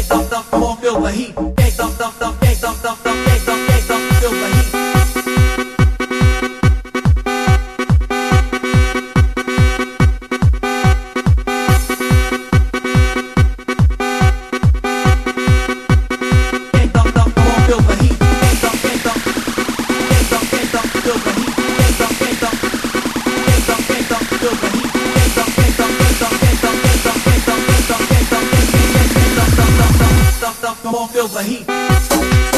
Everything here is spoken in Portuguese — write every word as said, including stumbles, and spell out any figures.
Hey, thump, thump, come on, feel the heat. Hey, thump, thump, thump, hey, thump, thump, thump, hey, thump, hey, thump, feel the heat. Hey, thump, thump, come on, feel the heat. Hey, thump, hey, thump, hey, thump, hey, thump, feel the heat. Hey, thump, hey, thump, hey, thump, hey, thump, feel the heat. Hey, thump, hey, thump, hey, thump, hey, thump, hey, thump, hey, thump, hey, thump, hey, thump, hey, thump, hey, thump, thump, thump, thump, thump, thump, come on, feel the heat.